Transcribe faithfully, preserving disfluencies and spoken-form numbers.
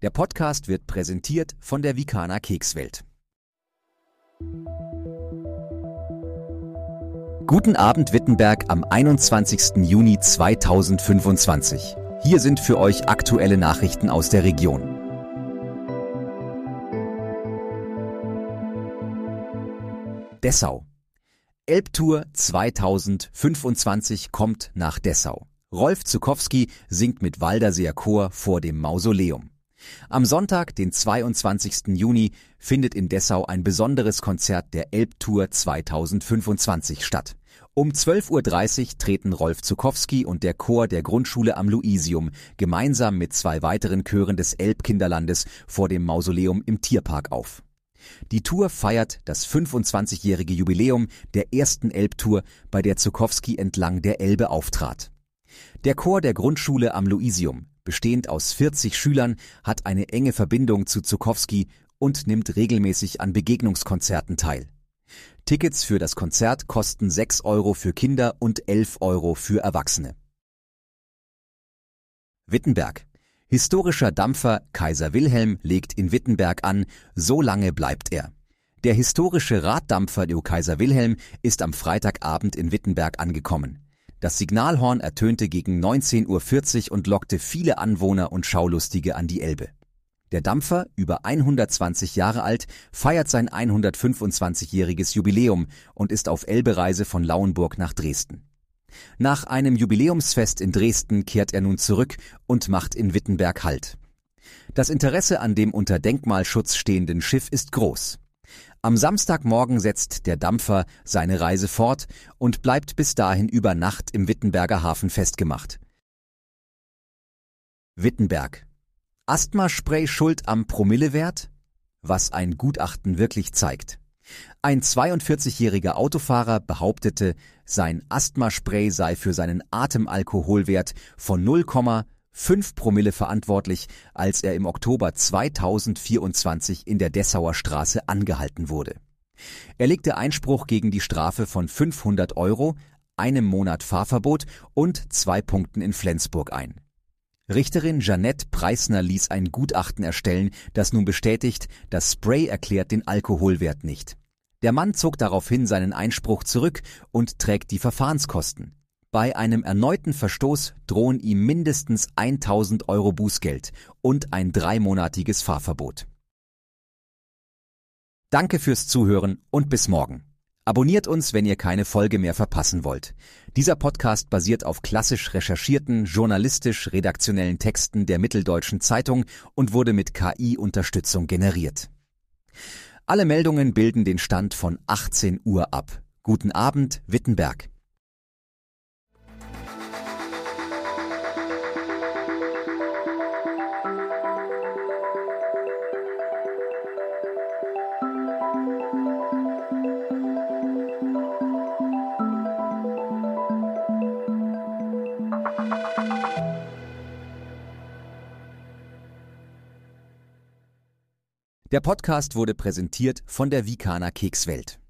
Der Podcast wird präsentiert von der Vikana Kekswelt. Guten Abend Wittenberg am einundzwanzigsten Juni zweitausendfünfundzwanzig. Hier sind für euch aktuelle Nachrichten aus der Region. Dessau. Elbtour zweitausendfünfundzwanzig kommt nach Dessau. Rolf Zuckowski singt mit Walderseer Chor vor dem Mausoleum. Am Sonntag, den zweiundzwanzigsten Juni, findet in Dessau ein besonderes Konzert der Elbtour zweitausendfünfundzwanzig statt. Um zwölf Uhr dreißig treten Rolf Zuckowski und der Chor der Grundschule am Luisium gemeinsam mit zwei weiteren Chören des Elbkinderlandes vor dem Mausoleum im Tierpark auf. Die Tour feiert das fünfundzwanzigjährige Jubiläum der ersten Elbtour, bei der Zuckowski entlang der Elbe auftrat. Der Chor der Grundschule am Luisium, bestehend aus vierzig Schülern, hat eine enge Verbindung zu Zuckowski und nimmt regelmäßig an Begegnungskonzerten teil. Tickets für das Konzert kosten sechs Euro für Kinder und elf Euro für Erwachsene. Wittenberg. Historischer Dampfer Kaiser Wilhelm legt in Wittenberg an, so lange bleibt er. Der historische Raddampfer der Kaiser Wilhelm ist am Freitagabend in Wittenberg angekommen. Das Signalhorn ertönte gegen neunzehn Uhr vierzig und lockte viele Anwohner und Schaulustige an die Elbe. Der Dampfer, über hundertzwanzig Jahre alt, feiert sein hundertfünfundzwanzigjähriges Jubiläum und ist auf Elbereise von Lauenburg nach Dresden. Nach einem Jubiläumsfest in Dresden kehrt er nun zurück und macht in Wittenberg Halt. Das Interesse an dem unter Denkmalschutz stehenden Schiff ist groß. Am Samstagmorgen setzt der Dampfer seine Reise fort und bleibt bis dahin über Nacht im Wittenberger Hafen festgemacht. Wittenberg. Asthmaspray schuld am Promillewert? Was ein Gutachten wirklich zeigt. Ein zweiundvierzigjähriger Autofahrer behauptete, sein Asthmaspray sei für seinen Atemalkoholwert von null Komma fünf Promille verantwortlich, als er im Oktober zweitausendvierundzwanzig in der Dessauer Straße angehalten wurde. Er legte Einspruch gegen die Strafe von fünfhundert Euro, einem Monat Fahrverbot und zwei Punkten in Flensburg ein. Richterin Jeanette Preissner ließ ein Gutachten erstellen, das nun bestätigt, das Spray erklärt den Alkoholwert nicht. Der Mann zog daraufhin seinen Einspruch zurück und trägt die Verfahrenskosten. Bei einem erneuten Verstoß drohen ihm mindestens tausend Euro Bußgeld und ein dreimonatiges Fahrverbot. Danke fürs Zuhören und bis morgen. Abonniert uns, wenn ihr keine Folge mehr verpassen wollt. Dieser Podcast basiert auf klassisch recherchierten, journalistisch-redaktionellen Texten der Mitteldeutschen Zeitung und wurde mit K I-Unterstützung generiert. Alle Meldungen bilden den Stand von achtzehn Uhr ab. Guten Abend, Wittenberg. Der Podcast wurde präsentiert von der Vikana Kekswelt.